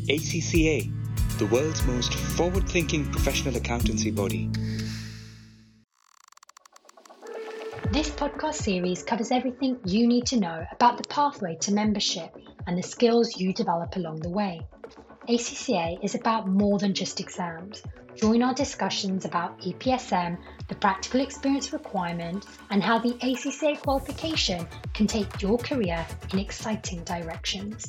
ACCA, the world's most forward-thinking professional accountancy body. This podcast series covers everything you need to know about the pathway to membership and the skills you develop along the way. ACCA is about more than just exams. Join our discussions about EPSM, the practical experience requirement, and how the ACCA qualification can take your career in exciting directions.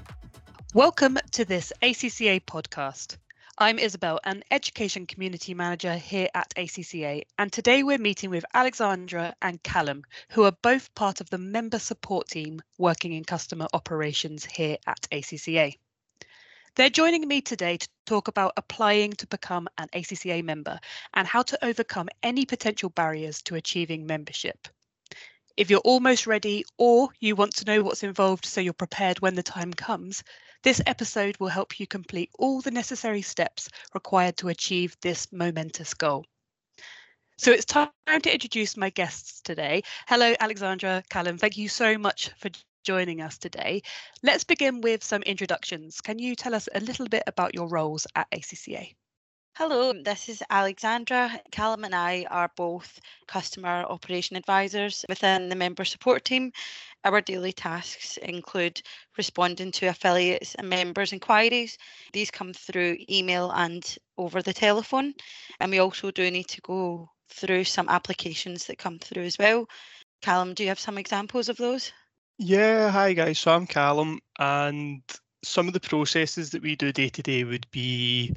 Welcome to this ACCA podcast. I'm Isabel, an Education Community Manager here at ACCA, and today we're meeting with Alexandra and Callum, who are both part of the member support team working in customer operations here at ACCA. They're joining me today to talk about applying to become an ACCA member and how to overcome any potential barriers to achieving membership. If you're almost ready or you want to know what's involved so you're prepared when the time comes, this episode will help you complete all the necessary steps required to achieve this momentous goal. So it's time to introduce my guests today. Hello, Alexandra, Callum. Thank you so much for joining us today. Let's begin with some introductions. Can you tell us a little bit about your roles at ACCA? Hello, this is Alexandra. Callum and I are both customer operation advisors within the member support team. Our daily tasks include responding to affiliates and members' inquiries. These come through email and over the telephone. And we also do need to go through some applications that come through as well. Callum, do you have some examples of those? Yeah, hi guys. So I'm Callum, and some of the processes that we do day to day would be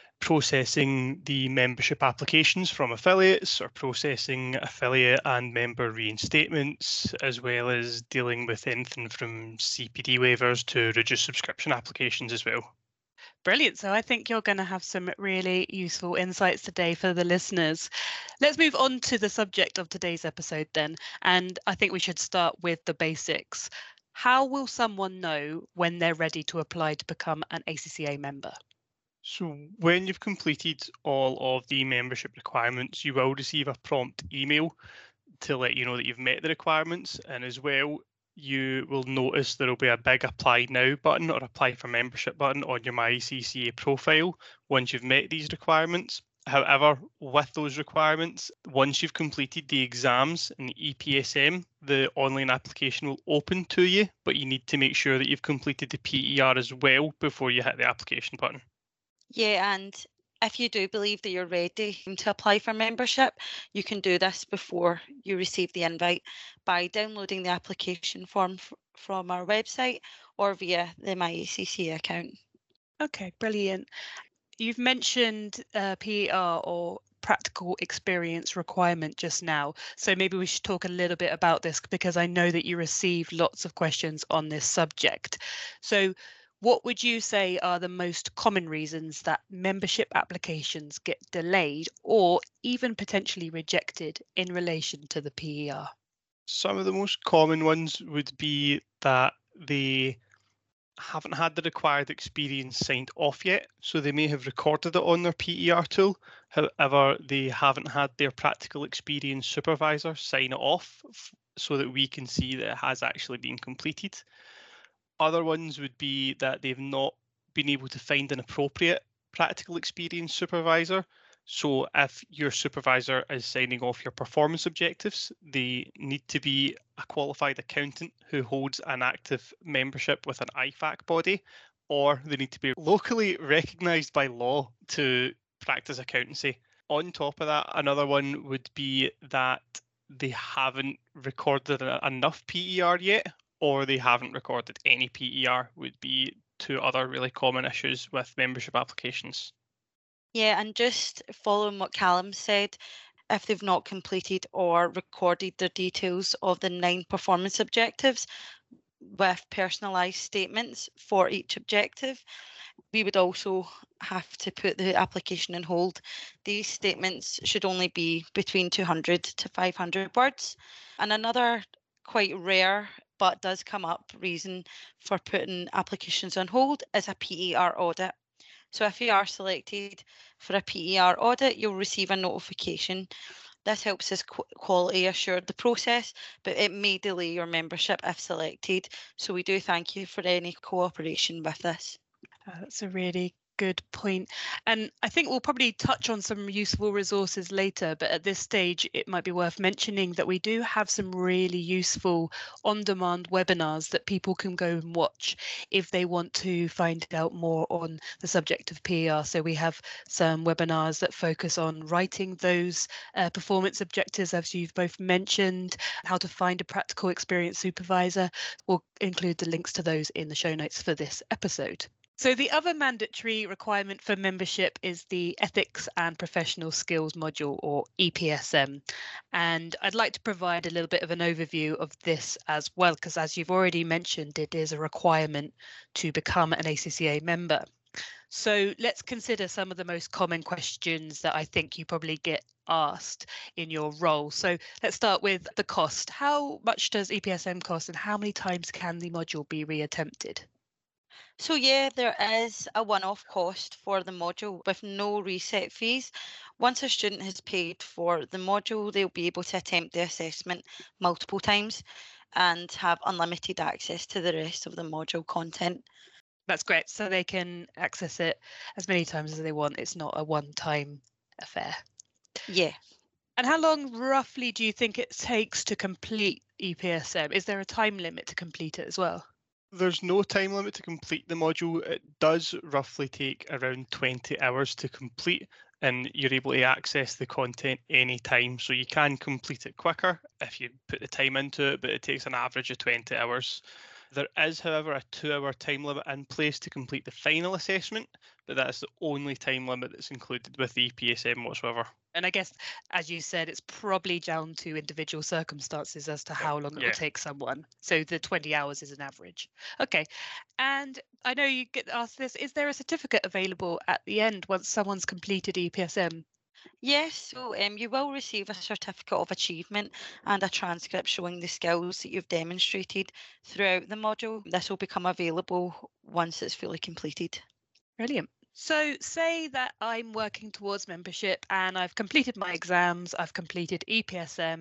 processing the membership applications from affiliates or processing affiliate and member reinstatements, as well as dealing with anything from CPD waivers to reduced subscription applications as well. Brilliant. So I think you're going to have some really useful insights today for the listeners. Let's move on to the subject of today's episode then. And I think we should start with the basics. How will someone know when they're ready to apply to become an ACCA member? So when you've completed all of the membership requirements, you will receive a prompt email to let you know that you've met the requirements. And as well, you will notice there will be a big Apply Now button or Apply for Membership button on your MyACCA profile once you've met these requirements. However, with those requirements, once you've completed the exams and the EPSM, the online application will open to you, but you need to make sure that you've completed the PER as well before you hit the application button. Yeah, and if you do believe that you're ready to apply for membership, you can do this before you receive the invite by downloading the application form from our website or via the MyACCA account. Okay, brilliant. You've mentioned PER or practical experience requirement just now. So maybe we should talk a little bit about this because I know that you received lots of questions on this subject. So what would you say are the most common reasons that membership applications get delayed or even potentially rejected in relation to the PER? Some of the most common ones would be that they haven't had the required experience signed off yet. So they may have recorded it on their PER tool. However, they haven't had their practical experience supervisor sign it off so that we can see that it has actually been completed. Other ones would be that they've not been able to find an appropriate practical experience supervisor. So if your supervisor is signing off your performance objectives, they need to be a qualified accountant who holds an active membership with an IFAC body, or they need to be locally recognised by law to practice accountancy. On top of that, another one would be that they haven't recorded enough PER yet, or they haven't recorded any PER would be two other really common issues with membership applications. Yeah, and just following what Callum said, if they've not completed or recorded their details of the 9 performance objectives with personalised statements for each objective, we would also have to put the application on hold. These statements should only be between 200 to 500 words. And another quite rare but does come up reason for putting applications on hold is a PER audit. So if you are selected for a PER audit, you'll receive a notification. This helps us quality assure the process, but it may delay your membership if selected. So we do thank you for any cooperation with this. That's a really good point. And I think we'll probably touch on some useful resources later, but at this stage, it might be worth mentioning that we do have some really useful on-demand webinars that people can go and watch if they want to find out more on the subject of PER. So we have some webinars that focus on writing those performance objectives, as you've both mentioned, how to find a practical experience supervisor. We'll include the links to those in the show notes for this episode. So the other mandatory requirement for membership is the Ethics and Professional Skills module, or EPSM. And I'd like to provide a little bit of an overview of this as well, because as you've already mentioned, it is a requirement to become an ACCA member. So let's consider some of the most common questions that I think you probably get asked in your role. So let's start with the cost. How much does EPSM cost and how many times can the module be reattempted? So yeah, there is a one-off cost for the module with no reset fees. Once a student has paid for the module, they'll be able to attempt the assessment multiple times and have unlimited access to the rest of the module content. That's great. So they can access it as many times as they want. It's not a one-time affair. Yeah. And how long roughly do you think it takes to complete EPSM? Is there a time limit to complete it as well? There's no time limit to complete the module. It does roughly take around 20 hours to complete, and you're able to access the content anytime. So you can complete it quicker if you put the time into it, but it takes an average of 20 hours. There is, however, a 2-hour time limit in place to complete the final assessment, but that's the only time limit that's included with the EPSM whatsoever. And I guess, as you said, it's probably down to individual circumstances as to how long it will take someone. So the 20 hours is an average. Okay. And I know you get asked this, is there a certificate available at the end once someone's completed EPSM? Yes, so you will receive a certificate of achievement and a transcript showing the skills that you've demonstrated throughout the module. This will become available once it's fully completed. Brilliant. So say that I'm working towards membership and I've completed my exams, I've completed EPSM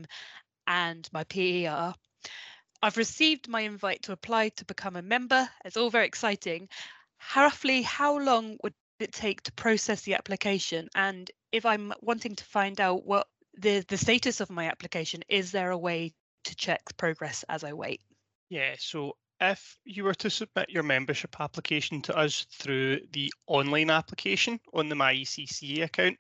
and my PER. I've received my invite to apply to become a member. It's all very exciting. Roughly how long would it take to process the application? And if I'm wanting to find out what the status of my application, is there a way to check progress as I wait? Yeah, so if you were to submit your membership application to us through the online application on the MyECCA account,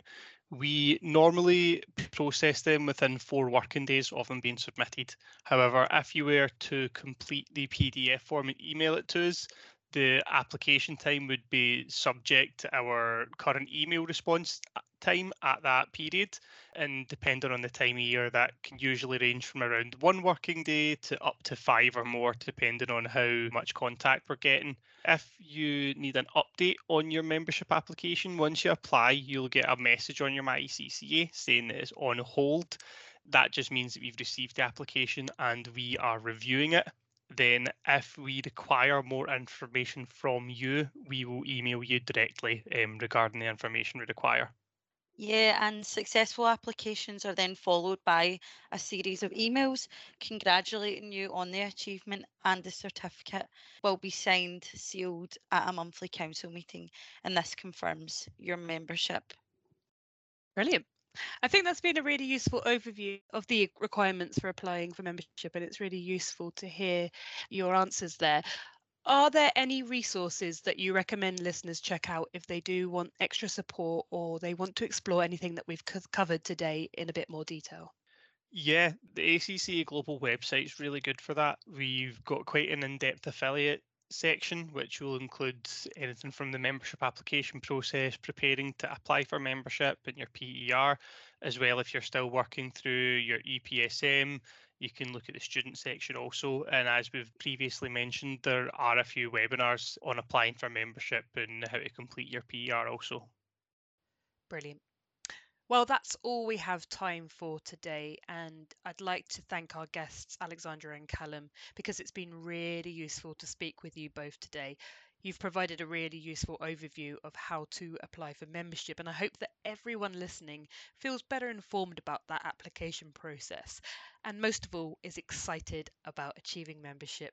we normally process them within 4 working days of them being submitted. However, if you were to complete the PDF form and email it to us, the application time would be subject to our current email response time at that period, and depending on the time of year, that can usually range from around 1 working day to up to 5 or more, depending on how much contact we're getting. If you need an update on your membership application, once you apply, you'll get a message on your MyECCA saying that it's on hold. That just means that we've received the application and we are reviewing it. Then if we require more information from you, we will email you directly regarding the information we require. Yeah, and successful applications are then followed by a series of emails congratulating you on the achievement, and the certificate will be signed, sealed at a monthly council meeting, and this confirms your membership. Brilliant. I think that's been a really useful overview of the requirements for applying for membership, and it's really useful to hear your answers there. Are there any resources that you recommend listeners check out if they do want extra support or they want to explore anything that we've covered today in a bit more detail? Yeah, the ACCA Global website is really good for that. We've got quite an in-depth affiliate section, which will include anything from the membership application process, preparing to apply for membership and your PER, as well if you're still working through your EPSM. You can look at the student section also. And as we've previously mentioned, there are a few webinars on applying for membership and how to complete your PER also. Brilliant. Well, that's all we have time for today, and I'd like to thank our guests, Alexandra and Callum, because it's been really useful to speak with you both today. You've provided a really useful overview of how to apply for membership, and I hope that everyone listening feels better informed about that application process, and most of all is excited about achieving membership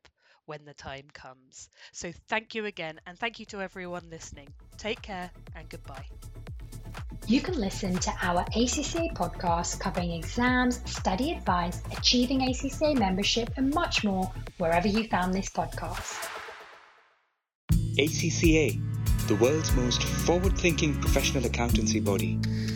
when the time comes. So thank you again, and thank you to everyone listening. Take care and goodbye. You can listen to our ACCA podcast covering exams, study advice, achieving ACCA membership, and much more wherever you found this podcast. ACCA, the world's most forward-thinking professional accountancy body.